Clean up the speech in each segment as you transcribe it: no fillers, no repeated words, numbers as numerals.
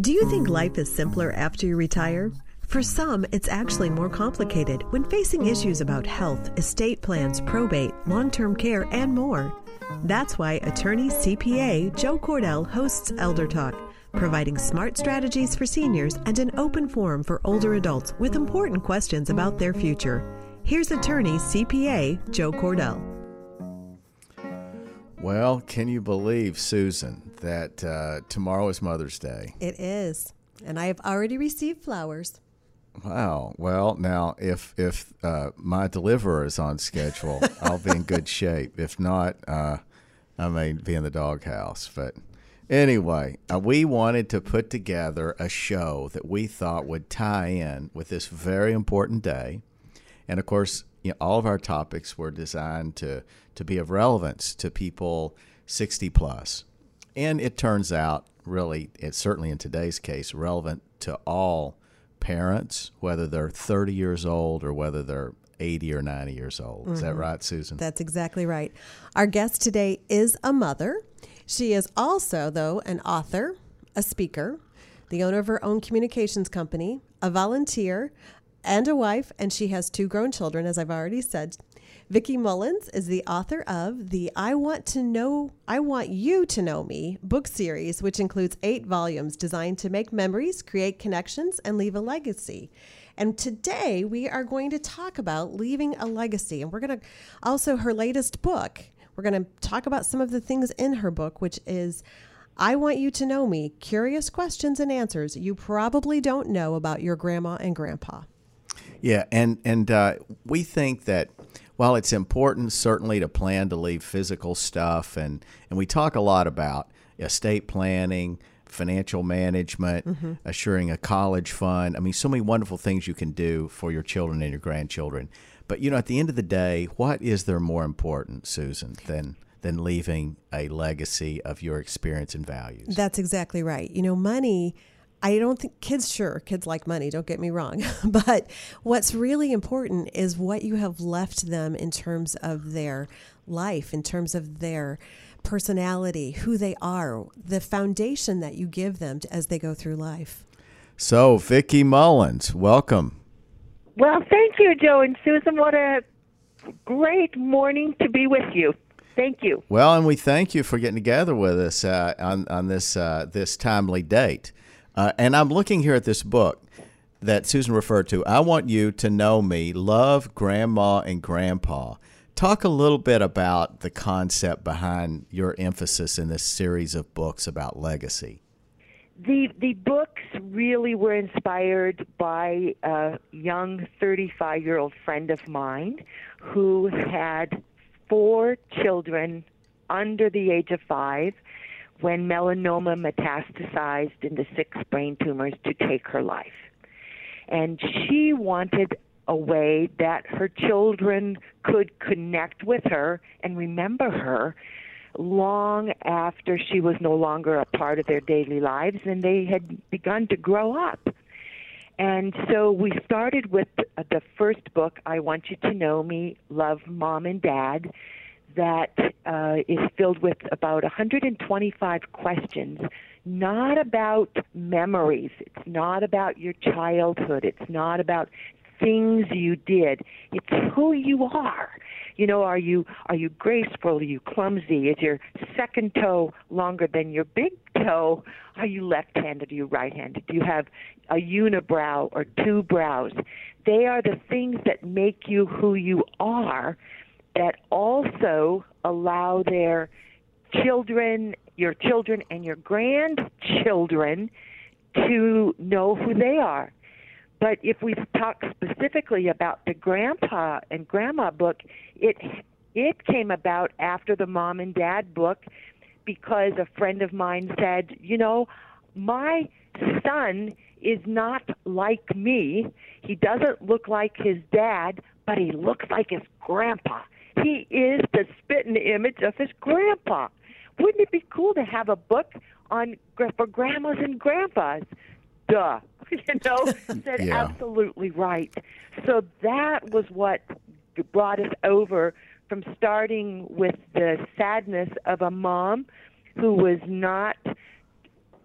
Do you think life is simpler after you retire? For some, it's actually more complicated when facing issues about health, estate plans, probate, long-term care, and more. That's why attorney CPA Joe Cordell hosts Elder Talk, providing smart strategies for seniors and an open forum for older adults with important questions about their future. Here's attorney CPA Joe Cordell. Well, can you believe, Susan, that tomorrow is Mother's Day? It is, and I have already received flowers. Wow. Well, now, if my deliverer is on schedule, I'll be in good shape. If not, I may be in the doghouse. But anyway, we wanted to put together a show that we thought would tie in with this very important day. And, of course, all of our topics were designed to be of relevance to people 60 plus. And it turns out, really, it's certainly in today's case, relevant to all parents, whether they're 30 years old or whether they're 80 or 90 years old. Is that right, Susan? That's exactly right. Our guest today is a mother. She is also, though, an author, a speaker, the owner of her own communications company, a volunteer, and a wife, and she has 2 grown children, as I've already said. Vicki Mullins is the author of the I Want You to Know Me book series, which includes 8 volumes designed to make memories, create connections, and leave a legacy. And today we are going to talk about leaving a legacy. And we're going to also her latest book. We're going to talk about some of the things in her book, which is I Want You to Know Me, Curious Questions and Answers You Probably Don't Know About Your Grandma and Grandpa. Yeah, and we think that while it's important certainly to plan to leave physical stuff, and we talk a lot about estate planning, financial management, assuring a college fund. I mean, so many wonderful things you can do for your children and your grandchildren. But, at the end of the day, what is there more important, Susan, than leaving a legacy of your experience and values? That's exactly right. Money, I don't think kids like money, don't get me wrong. But what's really important is what you have left them in terms of their life, in terms of their personality, who they are, the foundation that you give them as they go through life. So, Vicki Mullins, welcome. Well, thank you, Joe and Susan. What a great morning to be with you. Thank you. Well, and we thank you for getting together with us on this timely date. And I'm looking here at this book that Susan referred to. I Want You to Know Me, Love, Grandma, and Grandpa. Talk a little bit about the concept behind your emphasis in this series of books about legacy. The books really were inspired by a young 35-year-old friend of mine who had 4 children under the age of 5 when melanoma metastasized into 6 brain tumors to take her life. And she wanted a way that her children could connect with her and remember her long after she was no longer a part of their daily lives and they had begun to grow up. And so we started with the first book, I Want You to Know Me, Love, Mom and Dad, that is filled with about 125 questions, not about memories. It's not about your childhood. It's not about things you did. It's who you are. Are you graceful? Are you clumsy? Is your second toe longer than your big toe? Are you left-handed? Are you right-handed? Do you have a unibrow or 2 brows? They are the things that make you who you are, that also allow their children, your children and your grandchildren to know who they are. But if we talk specifically about the Grandpa and Grandma book, it came about after the Mom and Dad book because a friend of mine said, my son is not like me. He doesn't look like his dad, but he looks like his grandpa. He is the spitting image of his grandpa. Wouldn't it be cool to have a book for grandmas and grandpas? Duh. Said Yeah. Absolutely right. So that was what brought us over from starting with the sadness of a mom who was not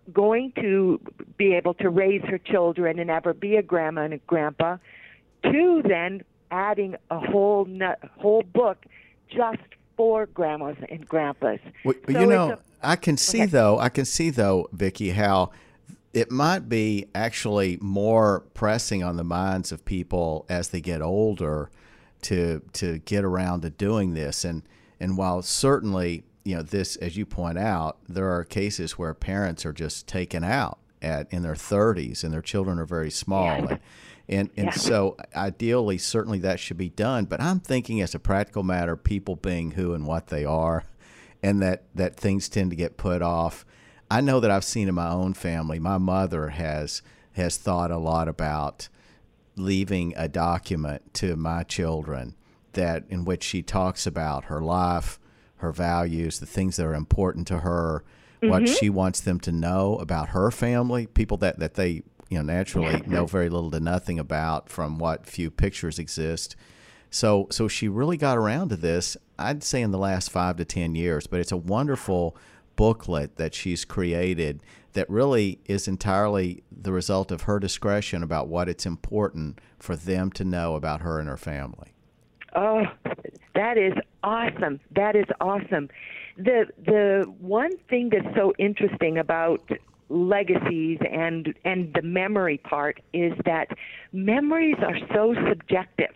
going to be able to raise her children and ever be a grandma and a grandpa, to then adding a whole book just for grandmas and grandpas. Well, So I can see though, Vicki, how it might be actually more pressing on the minds of people as they get older to get around to doing this. And while certainly, this, as you point out, there are cases where parents are just taken out in their 30s and their children are very small. And so ideally, certainly that should be done. But I'm thinking as a practical matter, people being who and what they are, and that things tend to get put off. I know that I've seen in my own family, my mother has thought a lot about leaving a document to my children in which she talks about her life, her values, the things that are important to her, what she wants them to know about her family, people that they naturally know very little to nothing about from what few pictures exist. So she really got around to this, I'd say in the last 5 to 10 years, but it's a wonderful booklet that she's created that really is entirely the result of her discretion about what it's important for them to know about her and her family. Oh, that is awesome. That is awesome. The one thing that's so interesting about legacies and the memory part is that memories are so subjective.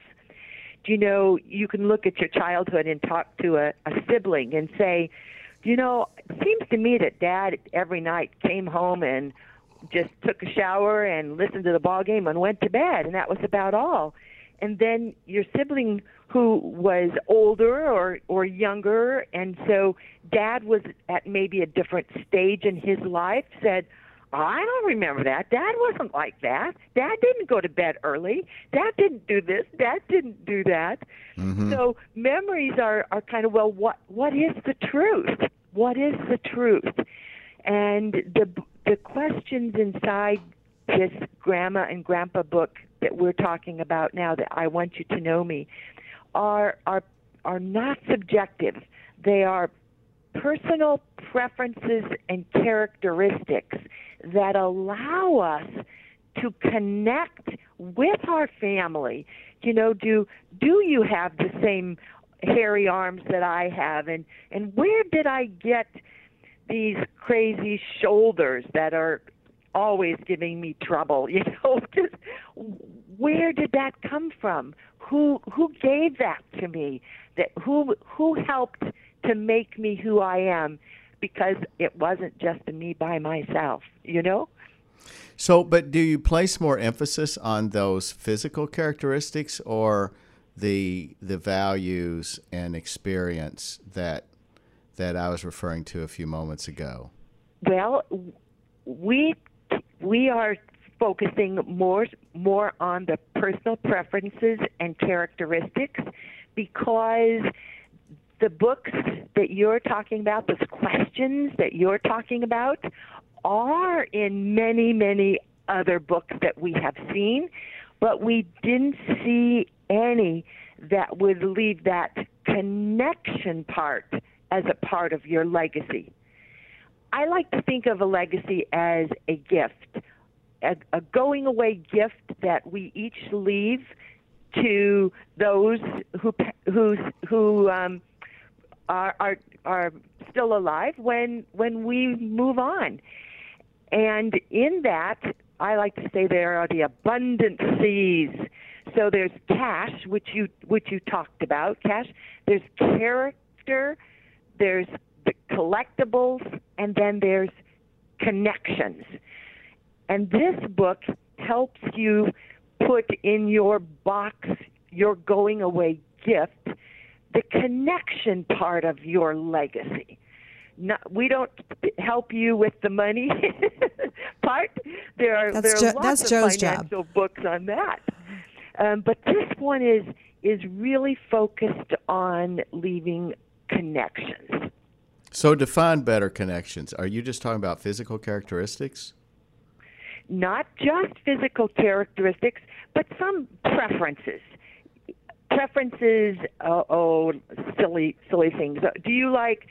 You can look at your childhood and talk to a sibling and say, it seems to me that Dad every night came home and just took a shower and listened to the ball game and went to bed, and that was about all. And then your sibling who was older or younger, and so Dad was at maybe a different stage in his life, said, I don't remember that. Dad wasn't like that. Dad didn't go to bed early. Dad didn't do this. Dad didn't do that. Mm-hmm. So memories are kind of, what is the truth? What is the truth? And the questions inside this Grandma and Grandpa book that we're talking about now, that I Want You to Know Me, are not subjective. They are personal preferences and characteristics that allow us to connect with our family. Do you have the same hairy arms that I have? And where did I get these crazy shoulders that are always giving me trouble? Just where did that come from? Who gave that to me? Who helped to make me who I am? Because it wasn't just me by myself, So, but do you place more emphasis on those physical characteristics or the values and experience that I was referring to a few moments ago? Well, we are focusing more on the personal preferences and characteristics, because the books that you're talking about, those questions that you're talking about, are in many, many other books that we have seen, but we didn't see any that would leave that connection part as a part of your legacy. I like to think of a legacy as a gift, a going away gift that we each leave to those who are still alive when we move on. And in that, I like to say there are the abundant seas. So there's cash, which you talked about, cash. There's character, there's the collectibles, and then there's connections. And this book helps you put in your box, your going away gift, the connection part of your legacy. We don't help you with the money part. There are lots of Joe's financial job. books on that. But this one is really focused on leaving connections. So define better connections. Are you just talking about physical characteristics? Not just physical characteristics, but some preferences. preferences. Silly things. Do you like?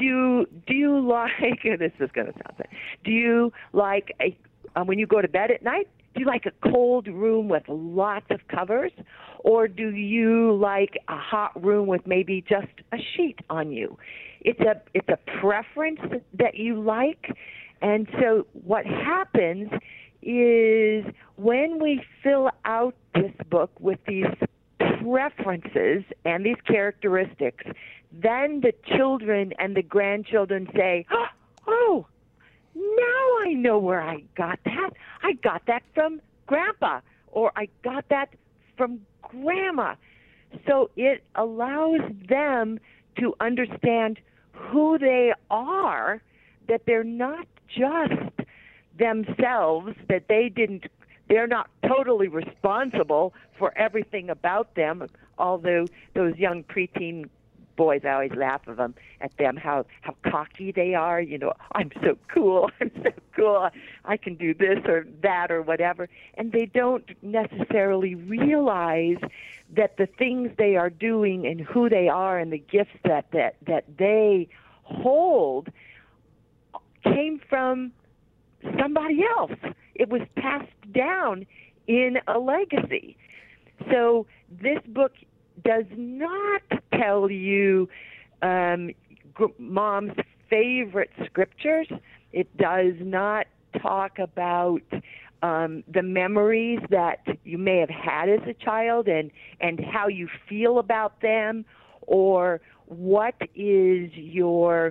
This is going to sound bad. Do you like when you go to bed at night? Do you like a cold room with lots of covers, or do you like a hot room with maybe just a sheet on you? It's a preference that you like, and so what happens is when we fill out this book with these preferences and these characteristics, then the children and the grandchildren say, oh, now I know where I got that. I got that from Grandpa, or I got that from Grandma. So it allows them to understand who they are, that they're not just themselves, that they're not totally responsible for everything about them, although those young preteen boys, I always laugh at them, how cocky they are. I'm so cool, I can do this or that or whatever. And they don't necessarily realize that the things they are doing and who they are and the gifts that they hold came from somebody else. It was passed down in a legacy. So this book does not tell you Mom's favorite scriptures. It does not talk about the memories that you may have had as a child and how you feel about them, or what is your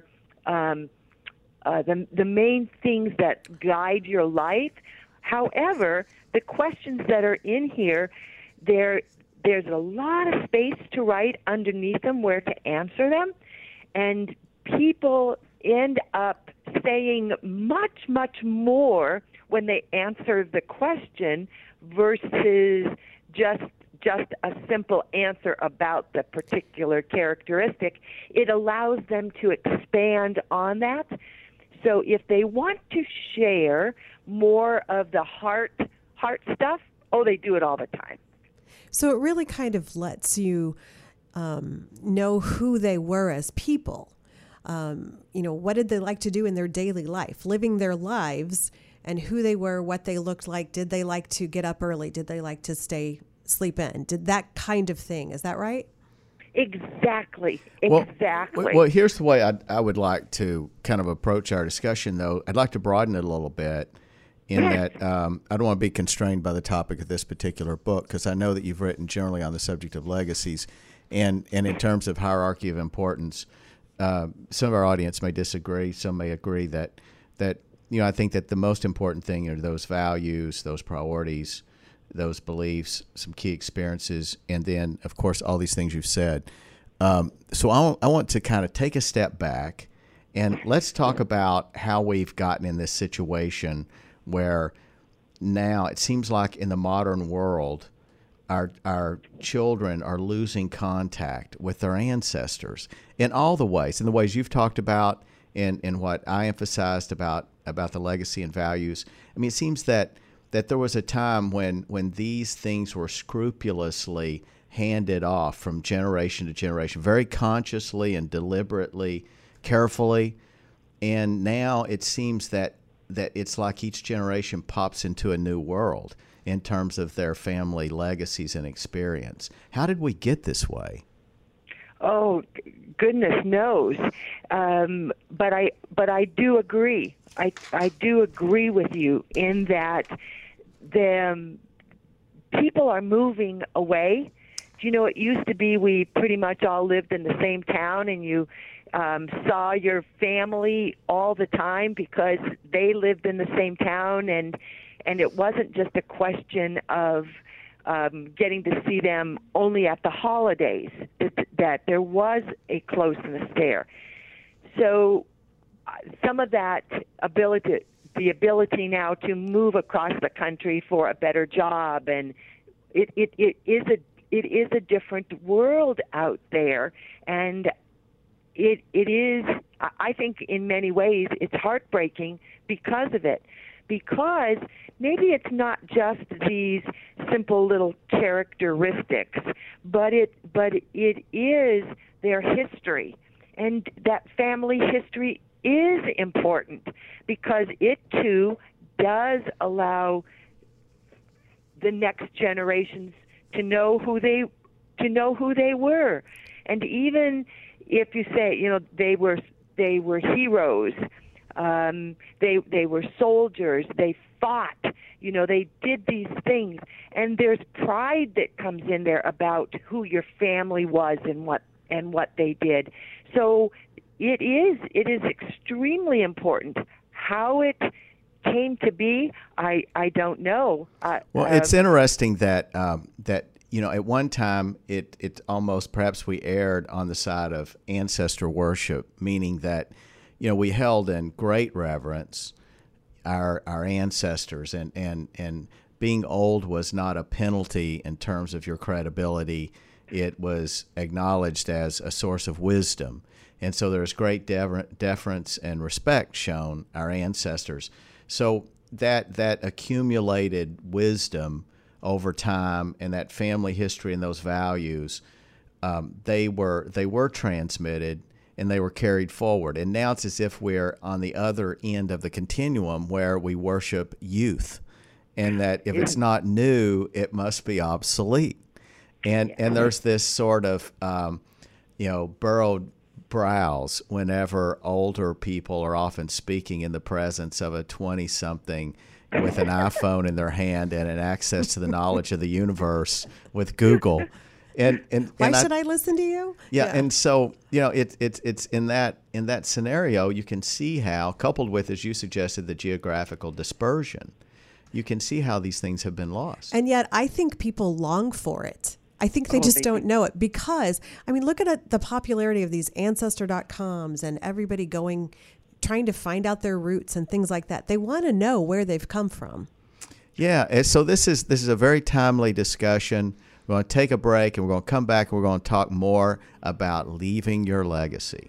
the main things that guide your life. However, the questions that are in here, there's a lot of space to write underneath them where to answer them, and people end up saying much, much more when they answer the question versus just a simple answer about the particular characteristic. It allows them to expand on that. So if they want to share more of the heart stuff, they do it all the time. So it really kind of lets you know who they were as people. What did they like to do in their daily life, living their lives, and who they were, what they looked like. Did they like to get up early? Did they like to sleep in? Did that kind of thing. Is that right? Exactly. Well, here's the way I would like to kind of approach our discussion, though. I'd like to broaden it a little bit in that I don't want to be constrained by the topic of this particular book, because I know that you've written generally on the subject of legacies. And in terms of hierarchy of importance, some of our audience may disagree. Some may agree that I think that the most important thing are those values, those priorities, those beliefs, some key experiences, and then, of course, all these things you've said. So I want to kind of take a step back, and let's talk about how we've gotten in this situation where now it seems like in the modern world, our children are losing contact with their ancestors in all the ways you've talked about, and what I emphasized about the legacy and values. I mean, it seems that there was a time when these things were scrupulously handed off from generation to generation, very consciously and deliberately, carefully. And now it seems that it's like each generation pops into a new world in terms of their family legacies and experience. How did we get this way? Oh, goodness knows. But I do agree. I do agree with you in that the people are moving away. It used to be we pretty much all lived in the same town, and you saw your family all the time because they lived in the same town, and it wasn't just a question of getting to see them only at the holidays, that there was a closeness there. So some of that the ability now to move across the country for a better job, and it is a different world out there, and it is, I think in many ways it's heartbreaking because of it. Because maybe it's not just these simple little characteristics, but it is their history, and that family history is important because it too does allow the next generations to know who they were. And even if you say, they were heroes, they were soldiers, they fought, they did these things, and there's pride that comes in there about who your family was and what they did. So it is extremely important. How it came to be, I don't know. Well, it's interesting that at one time it almost, perhaps we erred on the side of ancestor worship, meaning that we held in great reverence our ancestors, and being old was not a penalty in terms of your credibility. It was acknowledged as a source of wisdom. And so there's great deference and respect shown our ancestors. So that accumulated wisdom over time and that family history and those values, they were transmitted and they were carried forward. And now it's as if we're on the other end of the continuum where we worship youth, and that if it's not new, it must be obsolete. And there's this sort of burrowed brows whenever older people are often speaking in the presence of a 20-something with an iPhone in their hand and an access to the knowledge of the universe with Google. And why should I listen to you? Yeah, and so it's in that scenario you can see how, coupled with, as you suggested, the geographical dispersion, you can see how these things have been lost. And yet I think people long for it. I think they just don't know it because, look at the popularity of these Ancestor.coms and everybody trying to find out their roots and things like that. They want to know where they've come from. Yeah, and so this is a very timely discussion. We're going to take a break, and we're going to come back, and we're going to talk more about leaving your legacy.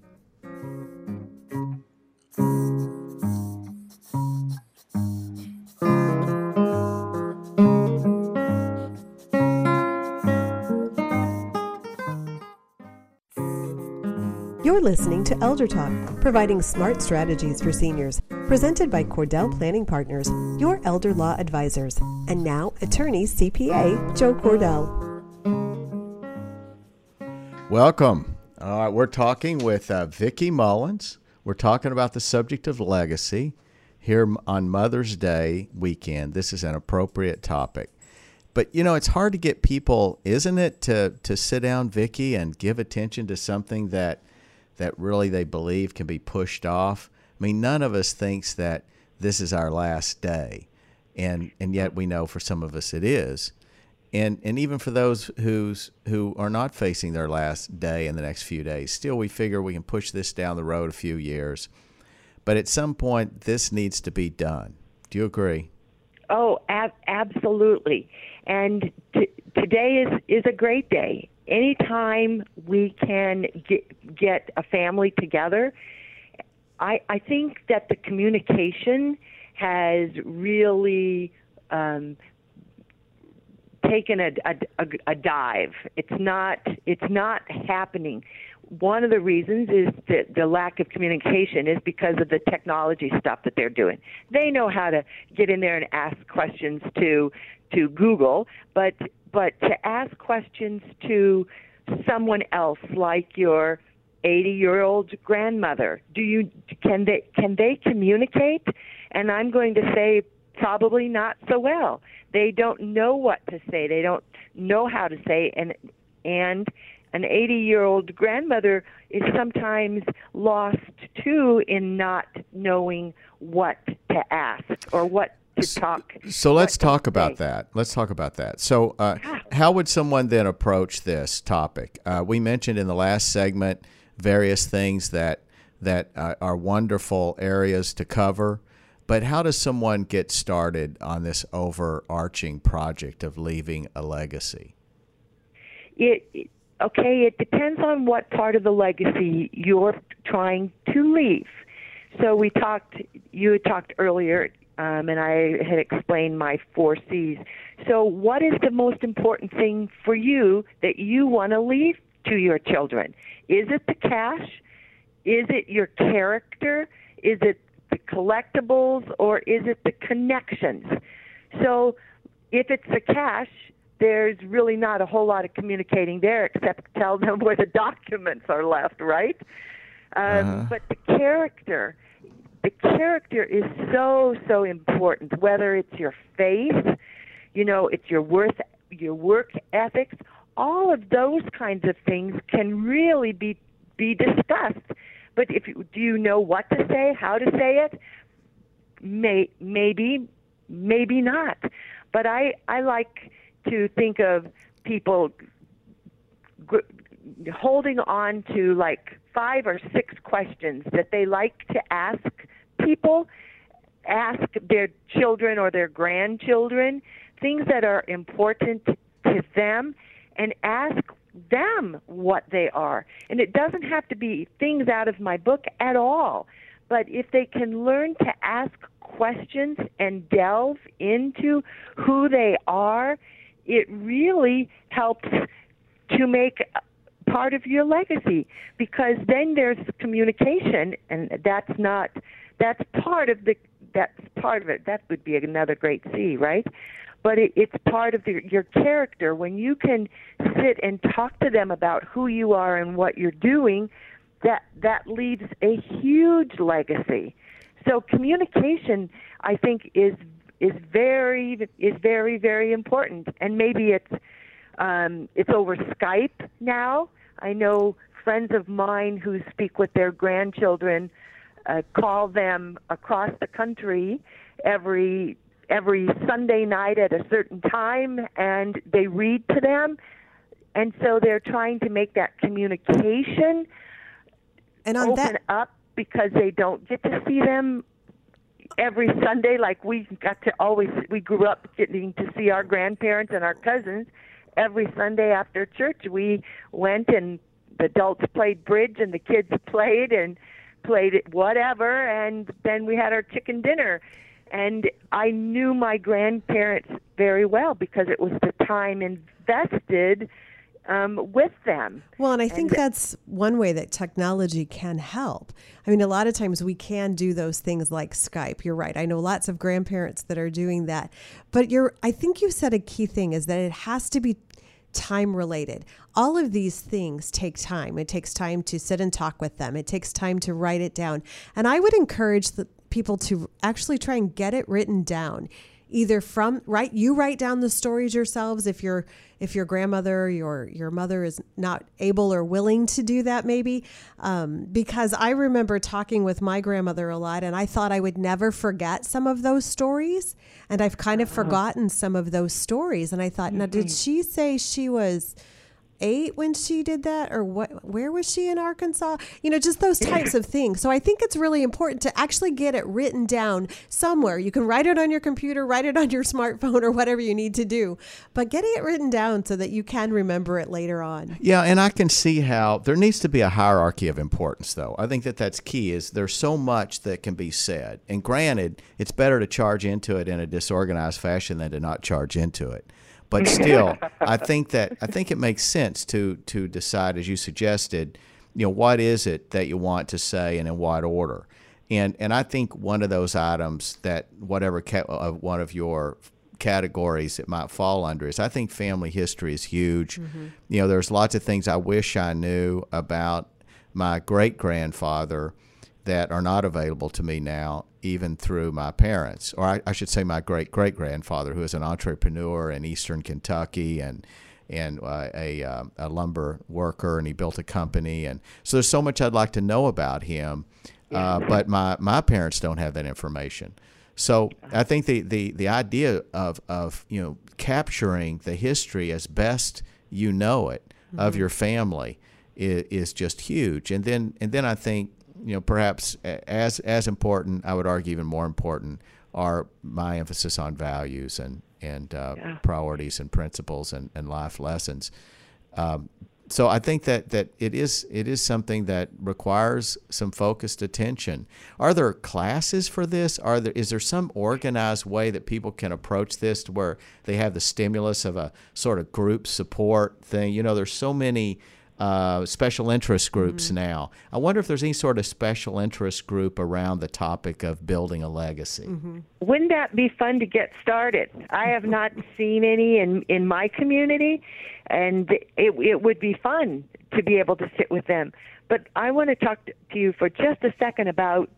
You're listening to Elder Talk, providing smart strategies for seniors. Presented by Cordell Planning Partners, your elder law advisors. And now, attorney CPA Joe Cordell. Welcome. All right, we're talking with Vicki Mullins. We're talking about the subject of legacy here on Mother's Day weekend. This is an appropriate topic. But, it's hard to get people, isn't it, to sit down, Vicki, and give attention to something that really they believe can be pushed off. None of us thinks that this is our last day, and yet we know for some of us it is. And even for those who are not facing their last day in the next few days, still we figure we can push this down the road a few years. But at some point, this needs to be done. Do you agree? Oh, absolutely. And today is a great day. Anytime we can get a family together, I think that the communication has really taken a dive. It's not happening. One of the reasons is that the lack of communication is because of the technology stuff that they're doing. They know how to get in there and ask questions to Google, but to ask questions to someone else, like your 80-year-old grandmother, can they communicate? And I'm going to say probably not so well. They don't know what to say. They don't know how to say, and an 80-year-old grandmother is sometimes lost too in not knowing what to ask or what to talk. So let's talk about that. So how would someone then approach this topic? We mentioned in the last segment various things that are wonderful areas to cover, but how does someone get started on this overarching project of leaving a legacy? It depends on what part of the legacy you're trying to leave. So you had talked earlier and I had explained my 4 C's. So what is the most important thing for you that you want to leave to your children? Is it the cash? Is it your character? Is it the collectibles? Or is it the connections? So if it's the cash, there's really not a whole lot of communicating there except tell them where the documents are left, right? But the character is so, so important, whether it's your faith, it's your work ethics. All of those kinds of things can really be discussed. But do you know what to say, how to say it? Maybe not. But I like to think of people holding on to like 5 or 6 questions that they like to ask people, ask their children or their grandchildren, things that are important to them, and ask them what they are. And it doesn't have to be things out of my book at all. But if they can learn to ask questions and delve into who they are, it really helps to make part of your legacy, because then there's communication, and that's part of it. That would be another great C, right? But it's part of your character. When you can sit and talk to them about who you are and what you're doing, that leaves a huge legacy. So communication, I think, is very, very important. And maybe it's over Skype now. I know friends of mine who speak with their grandchildren, call them across the country every Sunday night at a certain time, and they read to them. And so they're trying to make that communication open up, because they don't get to see them every Sunday like we grew up getting to see our grandparents and our cousins. Every Sunday after church, we went and the adults played bridge and the kids played it whatever, and then we had our chicken dinner. And I knew my grandparents very well because it was the time invested with them. Well, and I think that's one way that technology can help. I mean, a lot of times we can do those things like Skype. You're right. I know lots of grandparents that are doing that. But I think you said a key thing is that it has to be time related. All of these things take time. It takes time to sit and talk with them. It takes time to write it down. And I would encourage people to actually try and get it written down. Either you write down the stories yourselves if your grandmother or your mother is not able or willing to do that, maybe. Because I remember talking with my grandmother a lot, and I thought I would never forget some of those stories. And I've kind of forgotten some of those stories. And I thought, now, did she say she was 8 when she did that, or what? Where was she in Arkansas? Just those types of things. So I think it's really important to actually get it written down somewhere. You can write it on your computer, write it on your smartphone, or whatever you need to do, but getting it written down so that you can remember it later on. Yeah, and I can see how there needs to be a hierarchy of importance, though. I think that's key. Is there's so much that can be said, and granted, it's better to charge into it in a disorganized fashion than to not charge into it. But still, I think it makes sense to decide, as you suggested, what is it that you want to say and in what order. And I think one of those items that whatever one of your categories it might fall under is, I think family history is huge. Mm-hmm. There's lots of things I wish I knew about my great-grandfather that are not available to me now, even through my parents, or I should say my great-great-grandfather, who is an entrepreneur in Eastern Kentucky and a lumber worker, and he built a company. And so there's so much I'd like to know about him, but my parents don't have that information. So I think the idea of capturing the history as best you know it of your family is just huge. And then I think, perhaps as important, I would argue even more important, are my emphasis on values and priorities and principles and life lessons. So I think that it is something that requires some focused attention. Are there classes for this? Is there some organized way that people can approach this to where they have the stimulus of a sort of group support thing? There's so many special interest groups now. I wonder if there's any sort of special interest group around the topic of building a legacy. Wouldn't that be fun to get started? I have not seen any in my community, and it would be fun to be able to sit with them. But I want to talk to you for just a second about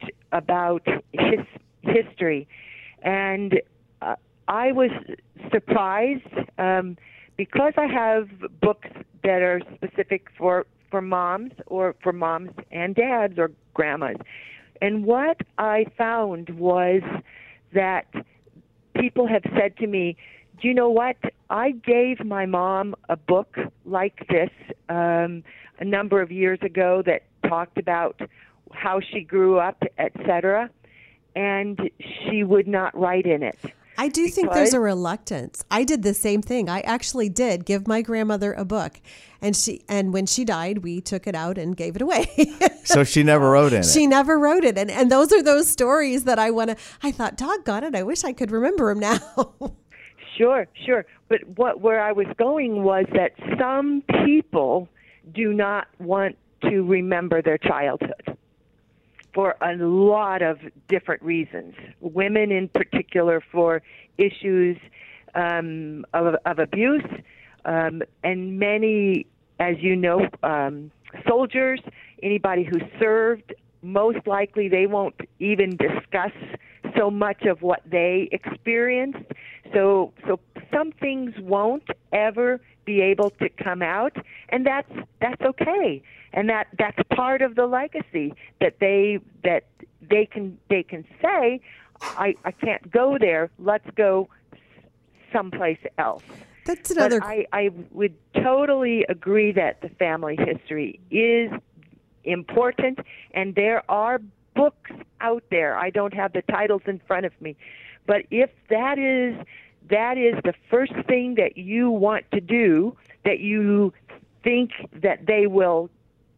history. And I was surprised because I have books that are specific for moms or for moms and dads or grandmas. And what I found was that people have said to me, do you know what? I gave my mom a book like this a number of years ago that talked about how she grew up, etc., and she would not write in it. I do think there's a reluctance. I did the same thing. I actually did give my grandmother a book, and when she died, we took it out and gave it away. So she never wrote in it. She never wrote it, and those are those stories that I thought, doggone it, I wish I could remember them now. Sure. But where I was going was that some people do not want to remember their childhood for a lot of different reasons. Women in particular for issues of abuse, and many, as you know, soldiers, anybody who served, most likely they won't even discuss so much of what they experienced. So some things won't ever be able to come out, and that's okay. And that's part of the legacy that they can say, I can't go there. Let's go someplace else. That's another. But I would totally agree that the family history is important, and there are books out there. I don't have the titles in front of me, but if that is the first thing that you want to do, that you think that they will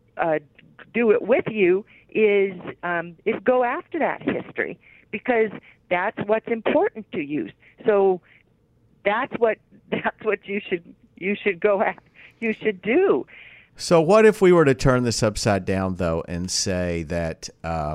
do it with you, is go after that history, because that's what's important to you. So that's what you should go at. You should do. So what if we were to turn this upside down, though, and say that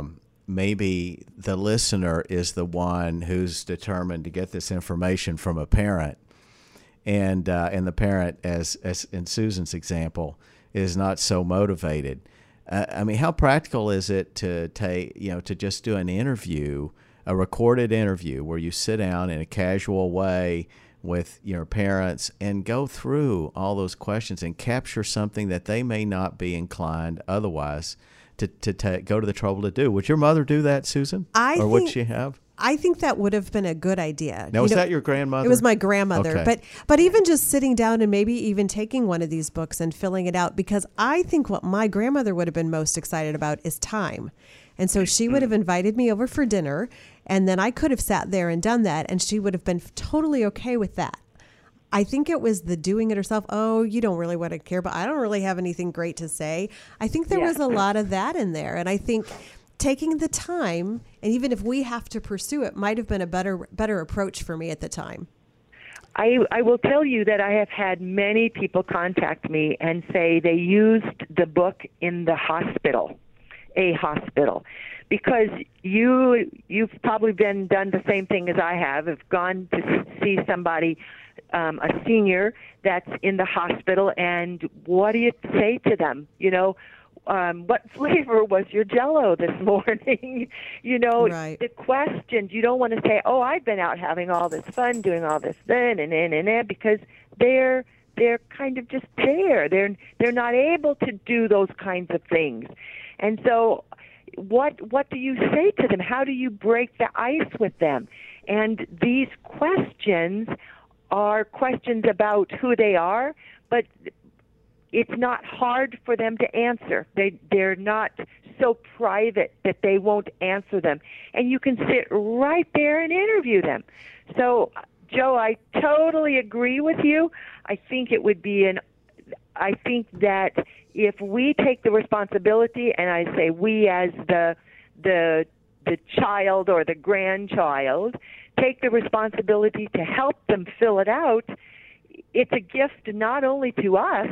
maybe the listener is the one who's determined to get this information from a parent, and the parent, as in Susan's example, is not so motivated? I mean, how practical is it to just do an interview, a recorded interview, where you sit down in a casual way with your parents and go through all those questions and capture something that they may not be inclined otherwise to go to the trouble to do? Would your mother do that, Susan? Would she have? I think that would have been a good idea. Now, was that your grandmother? It was my grandmother. Okay. But even just sitting down and maybe even taking one of these books and filling it out, because I think what my grandmother would have been most excited about is time. And so she would have invited me over for dinner, and then I could have sat there and done that, and she would have been totally okay with that. I think it was the doing it herself. Oh, you don't really want to care, but I don't really have anything great to say. I think there was a lot of that in there. And I think taking the time, and even if we have to pursue it, might have been a better approach for me at the time. I will tell you that I have had many people contact me and say they used the book in the hospital, because you've probably done the same thing as I have gone to see somebody, a senior that's in the hospital, and what do you say to them? What flavor was your Jell-O this morning? Right. The questions. You don't want to say, oh, I've been out having all this fun, doing all this then and because they're kind of just there. They're not able to do those kinds of things. And so what do you say to them? How do you break the ice with them? And these questions are questions about who they are, but it's not hard for them to answer. They're not so private that they won't answer them. And you can sit right there and interview them. So, Joe, I totally agree with you. I think it would be I think that if we take the responsibility, and I say we as the child or the grandchild, take the responsibility to help them fill it out, it's a gift not only to us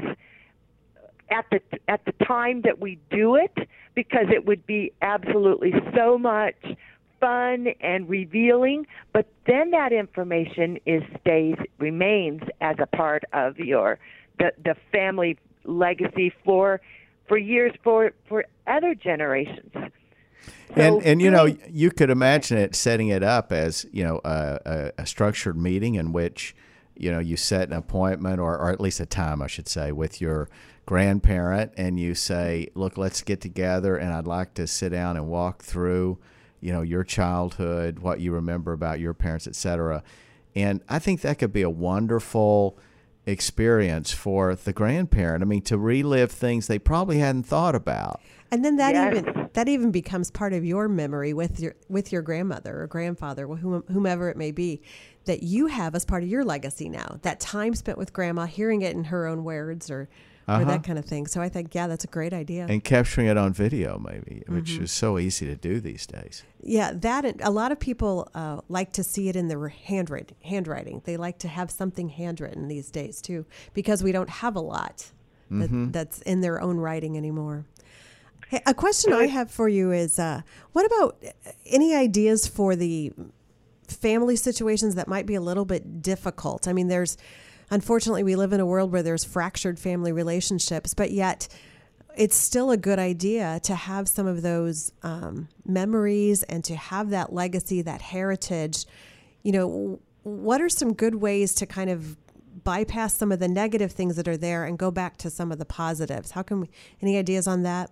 at the time that we do it, because it would be absolutely so much fun and revealing, but then that information remains as a part of the family legacy for years, for other generations. And you know, you could imagine it setting it up as, you know, a structured meeting in which, you know, you set an appointment or at least a time, I should say, with your grandparent, and you say, look, let's get together and I'd like to sit down and walk through, you know, your childhood, what you remember about your parents, et cetera. And I think that could be a wonderful experience for the grandparent. I mean, to relive things they probably hadn't thought about. And then that Yes. even becomes part of your memory with your grandmother or grandfather, whomever it may be, that you have as part of your legacy now. That time spent with grandma, hearing it in her own words or that kind of thing. So I think, yeah, that's a great idea. And capturing it on video, maybe, which is so easy to do these days. Yeah, a lot of people like to see it in their handwriting. They like to have something handwritten these days too, because we don't have a lot that's in their own writing anymore. Hey, a question I have for you is, what about any ideas for the family situations that might be a little bit difficult? I mean, unfortunately, we live in a world where there's fractured family relationships, but yet it's still a good idea to have some of those memories and to have that legacy, that heritage. You know, what are some good ways to kind of bypass some of the negative things that are there and go back to some of the positives? Any ideas on that?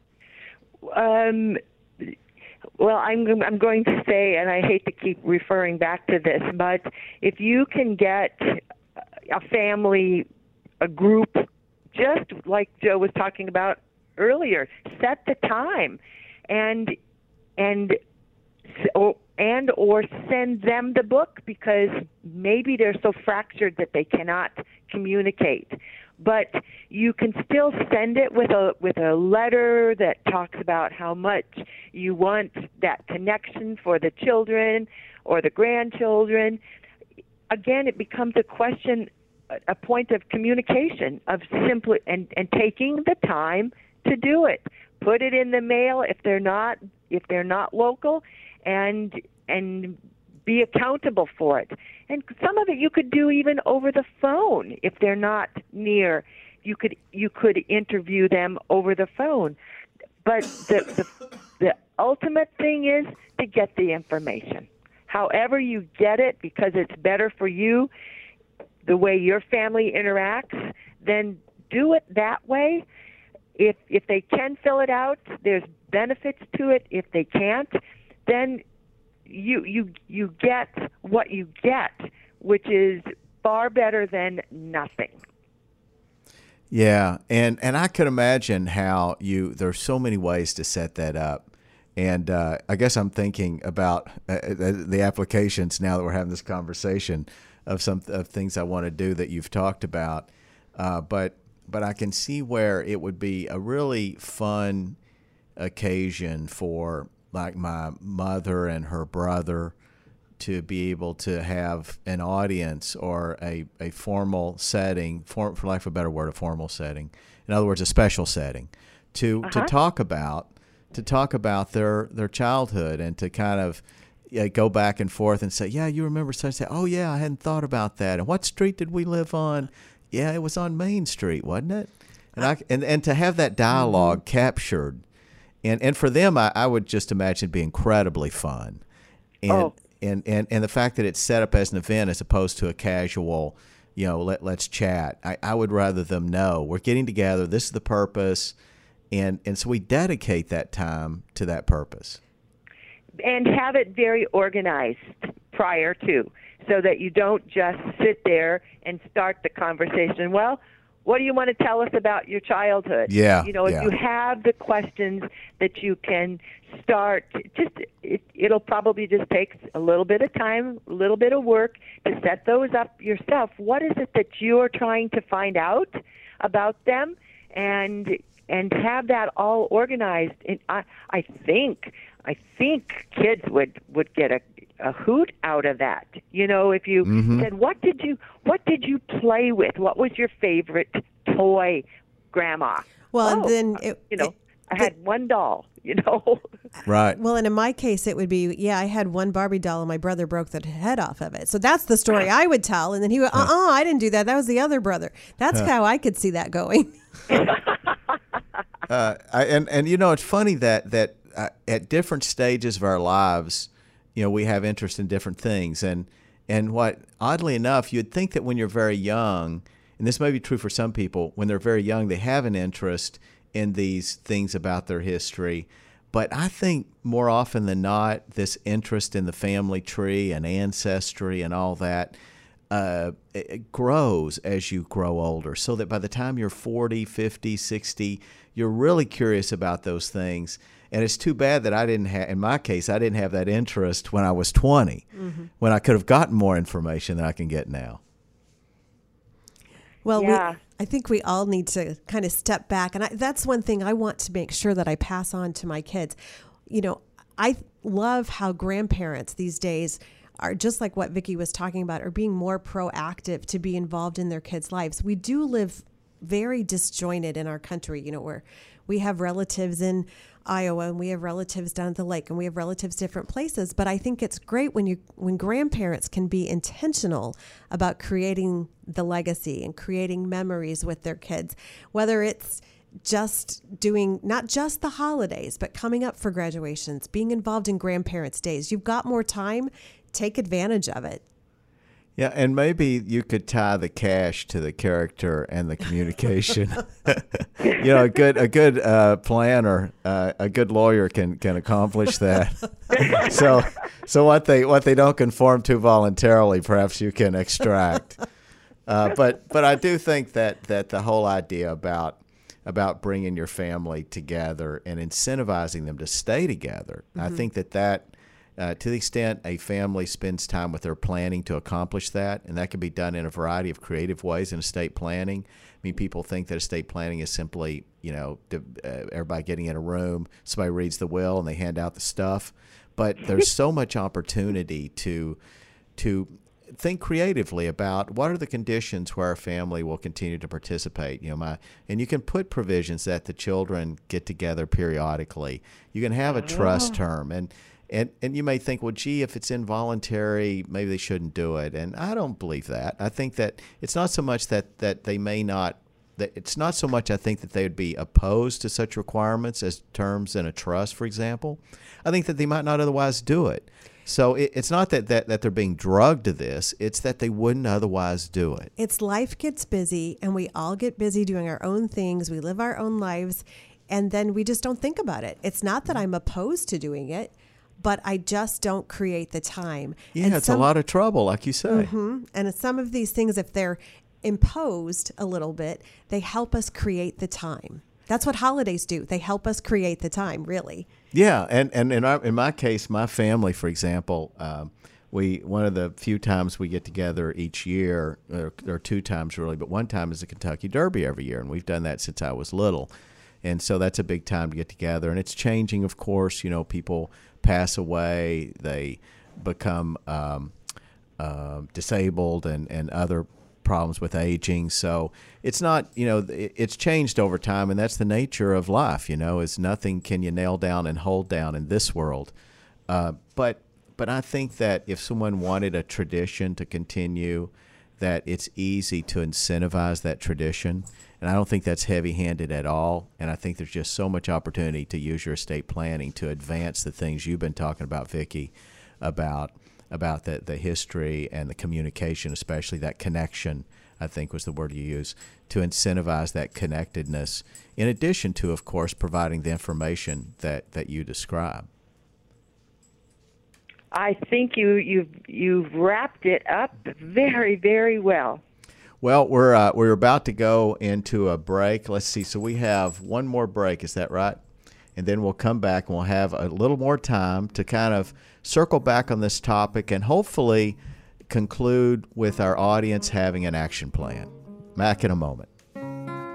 Well, I'm going to say, and I hate to keep referring back to this, but if you can get a family, a group, just like Joe was talking about earlier, set the time and or send them the book, because maybe they're so fractured that they cannot communicate. But you can still send it with a letter that talks about how much you want that connection for the children or the grandchildren. Again, it becomes a point of communication, of simply and taking the time to do it. Put it in the mail if they're not local, and be accountable for it. And some of it you could do even over the phone if they're not near. You could interview them over the phone. But the ultimate thing is to get the information. However you get it, because it's better for you, the way your family interacts, then do it that way. If they can fill it out, there's benefits to it. If they can't, then you get what you get, which is far better than nothing. Yeah, and I could imagine how there's so many ways to set that up. And I guess I'm thinking about the applications now that we're having this conversation of things I want to do that you've talked about. But I can see where it would be a really fun occasion for, like, my mother and her brother to be able to have an audience or a formal setting, for lack of a better word, a formal setting. In other words, a special setting to talk about their childhood, and to kind of go back and forth and say, yeah, you remember such that? Oh yeah, I hadn't thought about that. And what street did we live on? Yeah, it was on Main Street, wasn't it? And to have that dialogue captured, and for them, I would just imagine it'd be incredibly fun. And the fact that it's set up as an event as opposed to a casual, let's chat. I would rather them know we're getting together. This is the purpose, and so we dedicate that time to that purpose. And have it very organized prior to, so that you don't just sit there and start the conversation. Well, what do you want to tell us about your childhood? Yeah. If you have the questions that you can start, it'll probably just take a little bit of time, a little bit of work to set those up yourself. What is it that you're trying to find out? about them and have that all organized. And I think kids would get a hoot out of that. You know, if you said, what did you play with? What was your favorite toy, Grandma? Well, and then I had one doll, Right. Well, and in my case, it would be, I had one Barbie doll and my brother broke the head off of it. So that's the story I would tell. And then he would, I didn't do that. That was the other brother. That's how I could see that going. And it's funny that at different stages of our lives, we have interest in different things. And what, oddly enough, you'd think that when you're very young, and this may be true for some people, when they're very young, they have an interest in these things about their history. But I think more often than not, this interest in the family tree and ancestry and all that it grows as you grow older, so that by the time you're 40, 50, 60, you're really curious about those things. And it's too bad that in my case, I didn't have that interest when I was 20, when I could have gotten more information than I can get now. Well, I think we all need to kind of step back. And that's one thing I want to make sure that I pass on to my kids. I love how grandparents these days are, just like what Vicki was talking about, are being more proactive to be involved in their kids' lives. We do live very disjointed in our country, where we have relatives in Iowa and we have relatives down at the lake and we have relatives different places. But I think it's great when grandparents can be intentional about creating the legacy and creating memories with their kids, whether it's just doing not just the holidays, but coming up for graduations, being involved in grandparents' days. You've got more time, take advantage of it. Yeah, and maybe you could tie the cash to the character and the communication. A good planner, a good lawyer can accomplish that. So what they don't conform to voluntarily, perhaps you can extract. But I do think that the whole idea about bringing your family together and incentivizing them to stay together, I think that to the extent a family spends time with their planning to accomplish that, and that can be done in a variety of creative ways in estate planning. I mean, people think that estate planning is simply, everybody getting in a room, somebody reads the will, and they hand out the stuff. But there's so much opportunity to think creatively about what are the conditions where our family will continue to participate. And you can put provisions that the children get together periodically. You can have a trust term, and you may think, well, gee, if it's involuntary, maybe they shouldn't do it. And I don't believe that. I think that it's not so much that they may not. It's not so much I think that they would be opposed to such requirements as terms in a trust, for example. I think that they might not otherwise do it. So it's not that they're being drugged to this. It's that they wouldn't otherwise do it. It's life gets busy, and we all get busy doing our own things. We live our own lives, and then we just don't think about it. It's not that I'm opposed to doing it, but I just don't create the time. Yeah, it's a lot of trouble, like you say. And some of these things, if they're imposed a little bit, they help us create the time. That's what holidays do. They help us create the time, really. Yeah, and in my case, my family, for example, one of the few times we get together each year, there are two times really, but one time is the Kentucky Derby every year, and we've done that since I was little. And so that's a big time to get together. And it's changing, of course. People pass away, they become disabled and other problems with aging. So it's not, it's changed over time, and that's the nature of life, is nothing can you nail down and hold down in this world. But I think that if someone wanted a tradition to continue, that it's easy to incentivize that tradition. And I don't think that's heavy-handed at all. And I think there's just so much opportunity to use your estate planning to advance the things you've been talking about, Vicki, about the history and the communication, especially that connection, I think was the word you used, to incentivize that connectedness, in addition to, of course, providing the information that you describe. I think you've wrapped it up very, very well. Well, we're about to go into a break. Let's see. So we have one more break. Is that right? And then we'll come back and we'll have a little more time to kind of circle back on this topic and hopefully conclude with our audience having an action plan. Back in a moment.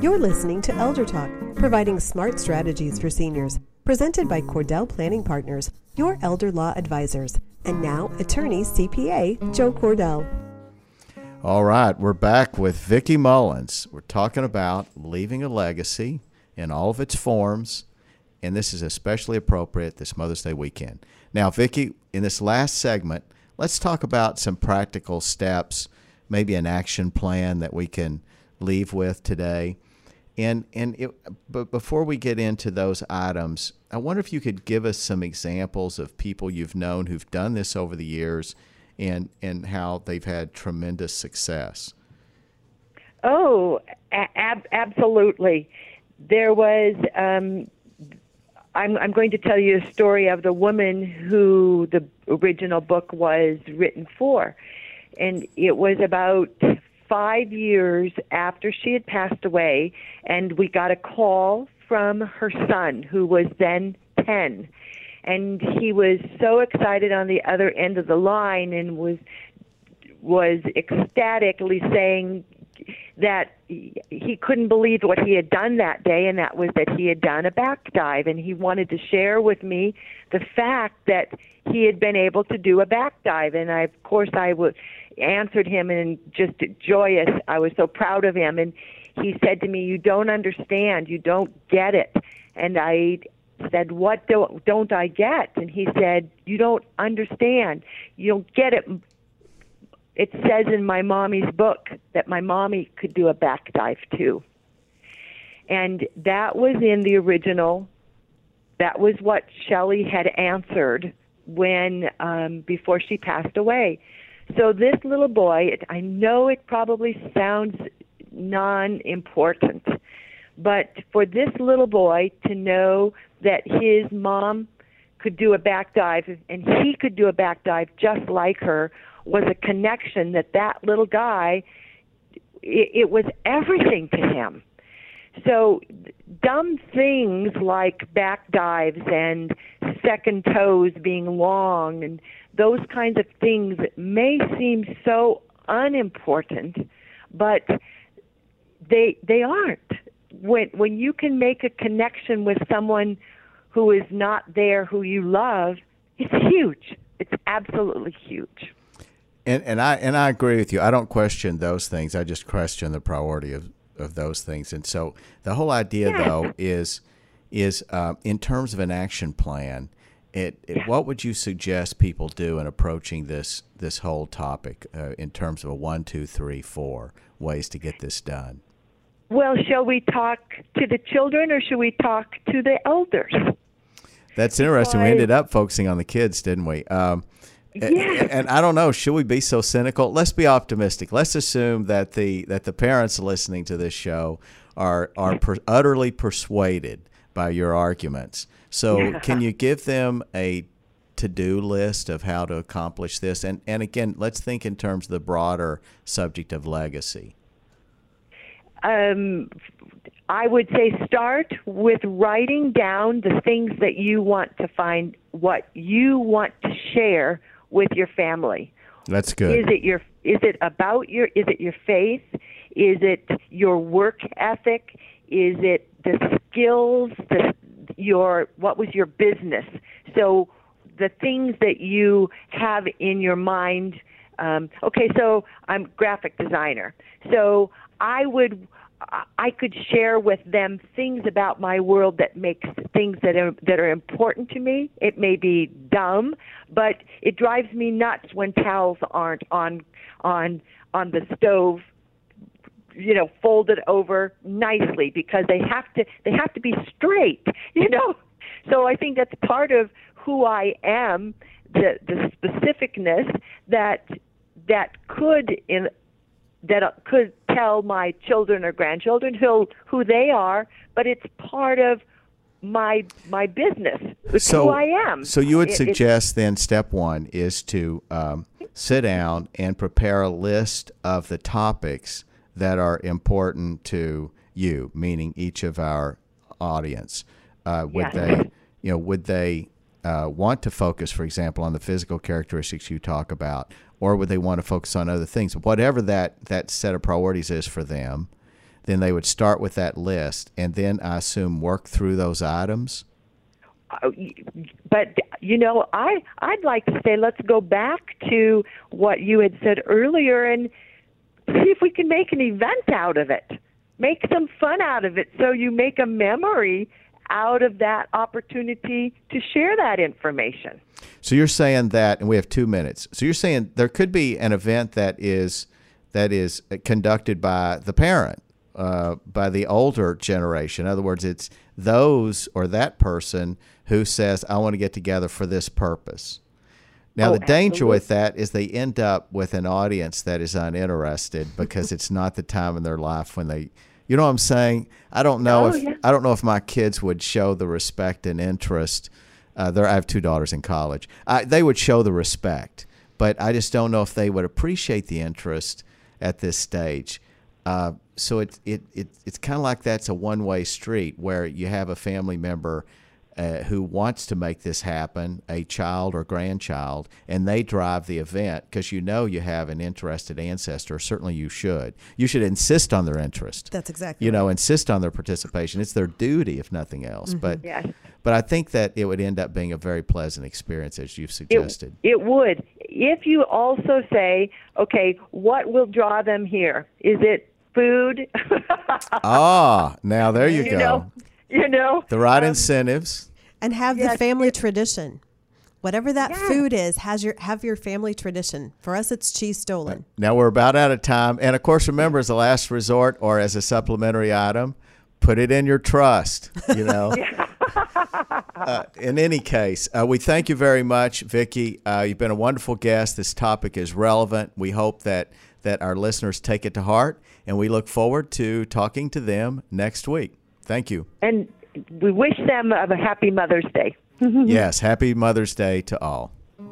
You're listening to Elder Talk, providing smart strategies for seniors. Presented by Cordell Planning Partners, your elder law advisors. And now, attorney CPA Joe Cordell. All right, we're back with Vicki Mullins. We're talking about leaving a legacy in all of its forms, and this is especially appropriate this Mother's Day weekend. Now, Vicki, in this last segment, let's talk about some practical steps, maybe an action plan that we can leave with today. But before we get into those items, I wonder if you could give us some examples of people you've known who've done this over the years and how they've had tremendous success. Oh, absolutely. There was, I'm going to tell you a story of the woman who the original book was written for. And it was about 5 years after she had passed away, and we got a call from her son, who was then 10. And he was so excited on the other end of the line and was ecstatically saying that he couldn't believe what he had done that day, and that was that he had done a back dive. And he wanted to share with me the fact that he had been able to do a back dive. And I answered him and just joyous. I was so proud of him. And he said to me, "You don't understand. You don't get it." And I said, "What don't I get?" And he said, "You don't understand. You don't get it. It says in my mommy's book that my mommy could do a back dive too." And that was in the original. That was what Shelley had answered when before she passed away. So this little boy, I know it probably sounds non-important, but for this little boy to know that his mom could do a back dive and he could do a back dive just like her was a connection that little guy, it was everything to him. So dumb things like back dives and second toes being long and those kinds of things may seem so unimportant, but they aren't. When you can make a connection with someone who is not there, who you love, it's huge. It's absolutely huge. And I agree with you. I don't question those things. I just question the priority of those things. And so the whole idea, though, is in terms of an action plan, what would you suggest people do in approaching this whole topic in terms of a 1, 2, 3, 4 ways to get this done? Well, shall we talk to the children or should we talk to the elders? That's interesting. We ended up focusing on the kids, didn't we? And I don't know, should we be so cynical? Let's be optimistic. Let's assume that the parents listening to this show are utterly persuaded by your arguments. So can you give them a to-do list of how to accomplish this? And again, let's think in terms of the broader subject of legacy. I would say start with writing down the things that you want to find, what you want to share with your family. That's good. Is it your faith? Is it your work ethic? Is it the skills? What was your business? So the things that you have in your mind. So I'm a graphic designer. So I could share with them things about my world that makes things that are important to me. It may be dumb, but it drives me nuts when towels aren't on the stove, folded over nicely because they have to be straight, So I think that's part of who I am, the specificness that could tell my children or grandchildren who they are, but it's part of my business. It's who I am. So you would suggest then step one is to sit down and prepare a list of the topics that are important to you, meaning each of our audience. Would they want to focus, for example, on the physical characteristics you talk about, or would they want to focus on other things? Whatever that set of priorities is for them, then they would start with that list and then, I assume, work through those items? But, I'd like to say let's go back to what you had said earlier and see if we can make an event out of it. Make some fun out of it so you make a memory out of that opportunity to share that information. So you're saying that, and we have 2 minutes. So you're saying there could be an event that is conducted by the parent, by the older generation. In other words, it's those or that person who says, I want to get together for this purpose. Now, the danger with that is they end up with an audience that is uninterested because it's not the time in their life when they, you know what I'm saying? I don't know if my kids would show the respect and interest. I have 2 daughters in college. They would show the respect, but I just don't know if they would appreciate the interest at this stage. So it's kind of like that's a one-way street where you have a family member who wants to make this happen, a child or grandchild, and they drive the event because you have an interested ancestor. Certainly you should. You should insist on their interest. That's exactly right. Insist on their participation. It's their duty, if nothing else. Mm-hmm. But I think that it would end up being a very pleasant experience, as you've suggested. It would. If you also say, okay, what will draw them here? Is it food? Now there you go. The right incentives. And have the family tradition. Whatever that food is, have your family tradition. For us, it's cheese stolen. Now we're about out of time. And, of course, remember, as a last resort or as a supplementary item, put it in your trust, In any case, we thank you very much, Vicki. You've been a wonderful guest. This topic is relevant. We hope that our listeners take it to heart, and we look forward to talking to them next week. Thank you. And we wish them a happy Mother's Day. Yes, happy Mother's Day to all.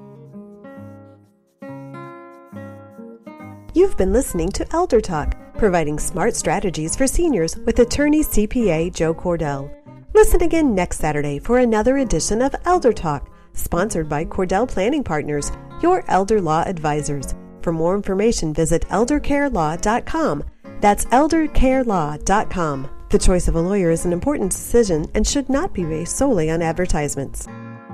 You've been listening to Elder Talk, providing smart strategies for seniors with attorney CPA Joe Cordell. Listen again next Saturday for another edition of Elder Talk, sponsored by Cordell Planning Partners, your elder law advisors. For more information, visit eldercarelaw.com. That's eldercarelaw.com. The choice of a lawyer is an important decision and should not be based solely on advertisements.